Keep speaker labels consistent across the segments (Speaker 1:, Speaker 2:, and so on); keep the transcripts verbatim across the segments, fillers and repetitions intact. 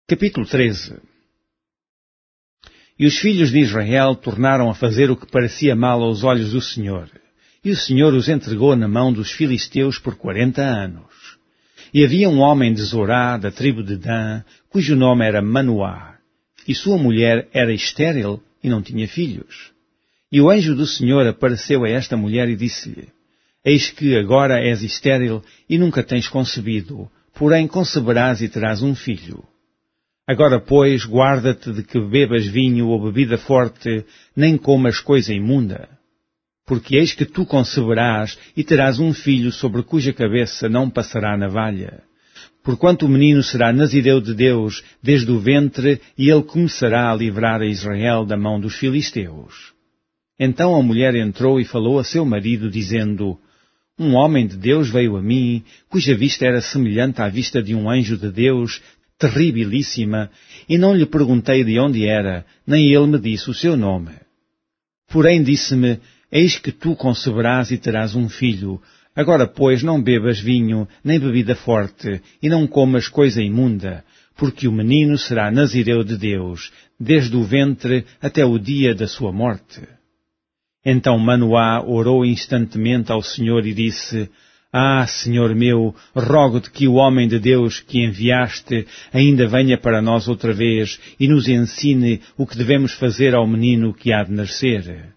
Speaker 1: Capítulo treze. E os filhos de Israel tornaram a fazer o que parecia mal aos olhos do Senhor. E o Senhor os entregou na mão dos filisteus por quarenta anos. E havia um homem de Zorá, da tribo de Dan, cujo nome era Manoá. E sua mulher era estéril e não tinha filhos. E o anjo do Senhor apareceu a esta mulher e disse-lhe: Eis que agora és estéril e nunca tens concebido, porém conceberás e terás um filho. Agora, pois, guarda-te de que bebas vinho ou bebida forte, nem comas coisa imunda. Porque eis que tu conceberás e terás um filho sobre cuja cabeça não passará navalha. Porquanto o menino será nazireu de Deus desde o ventre, e ele começará a livrar a Israel da mão dos filisteus. Então a mulher entrou e falou a seu marido, dizendo: Um homem de Deus veio a mim, cuja vista era semelhante à vista de um anjo de Deus, terribilíssima, e não lhe perguntei de onde era, nem ele me disse o seu nome. Porém disse-me: Eis que tu conceberás e terás um filho. Agora, pois, não bebas vinho, nem bebida forte, e não comas coisa imunda, porque o menino será nazireu de Deus, desde o ventre até o dia da sua morte. Então Manoá orou instantemente ao Senhor e disse: Ah, Senhor meu, rogo-te que o homem de Deus que enviaste ainda venha para nós outra vez e nos ensine o que devemos fazer ao menino que há de nascer.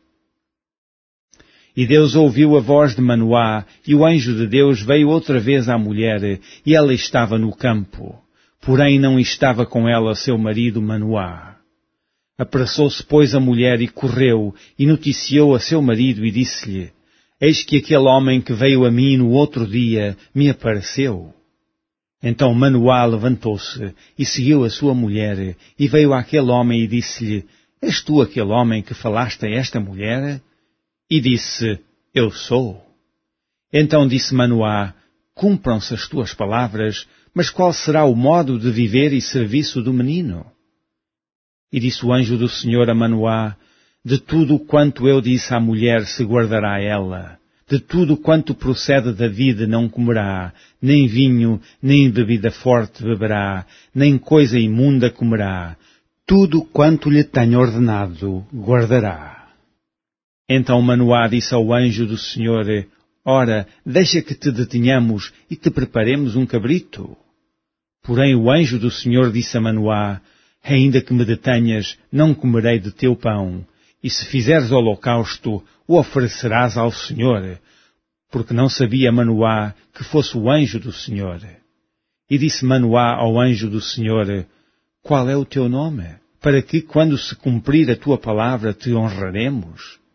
Speaker 1: E Deus ouviu a voz de Manoá, e o anjo de Deus veio outra vez à mulher, e ela estava no campo. Porém não estava com ela seu marido Manoá. Apressou-se, pois, a mulher e correu, e noticiou a seu marido e disse-lhe: Eis que aquele homem que veio a mim no outro dia me apareceu. Então Manoá levantou-se e seguiu a sua mulher, e veio àquele homem e disse-lhe: És tu aquele homem que falaste a esta mulher? E disse: Eu sou. Então disse Manoá: Cumpram-se as tuas palavras, mas qual será o modo de viver e serviço do menino? E disse o anjo do Senhor a Manoá: De tudo quanto eu disse à mulher se guardará ela. De tudo quanto procede da vida não comerá, nem vinho, nem bebida forte beberá, nem coisa imunda comerá. Tudo quanto lhe tenho ordenado guardará. Então Manoá disse ao anjo do Senhor: Ora, deixa que te detenhamos e te preparemos um cabrito. Porém o anjo do Senhor disse a Manoá: Ainda que me detenhas, não comerei de teu pão. E se fizeres holocausto, o oferecerás ao Senhor. Porque não sabia Manoá que fosse o anjo do Senhor. E disse Manoá ao anjo do Senhor: Qual é o teu nome? Para que, quando se cumprir a tua palavra, te honraremos?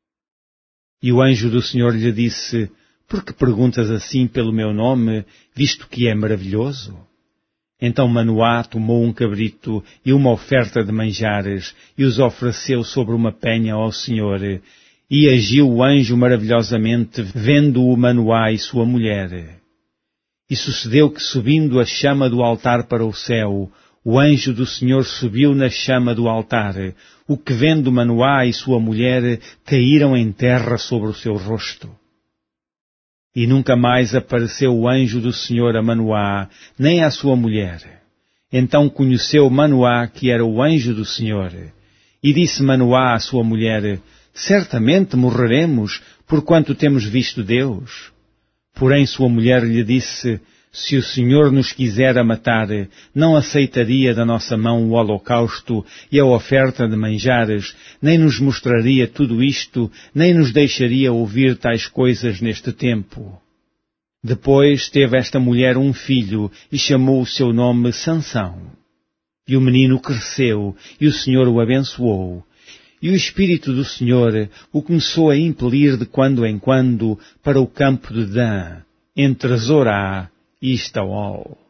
Speaker 1: E o anjo do Senhor lhe disse: Por que perguntas assim pelo meu nome, visto que é maravilhoso? Então Manoá tomou um cabrito e uma oferta de manjares, e os ofereceu sobre uma penha ao Senhor. E agiu o anjo maravilhosamente, vendo-o Manoá e sua mulher. E sucedeu que, subindo a chama do altar para o céu, o anjo do Senhor subiu na chama do altar, o que vendo Manoá e sua mulher caíram em terra sobre o seu rosto. E nunca mais apareceu o anjo do Senhor a Manoá, nem à sua mulher. Então conheceu Manoá que era o anjo do Senhor. E disse Manoá à sua mulher: Certamente morreremos, porquanto temos visto Deus. Porém sua mulher lhe disse: Se o Senhor nos quisera matar, não aceitaria da nossa mão o holocausto e a oferta de manjares, nem nos mostraria tudo isto, nem nos deixaria ouvir tais coisas neste tempo. Depois teve esta mulher um filho e chamou o seu nome Sansão. E o menino cresceu e o Senhor o abençoou. E o Espírito do Senhor o começou a impelir de quando em quando para o campo de Dan, entre Zorá e Estaol.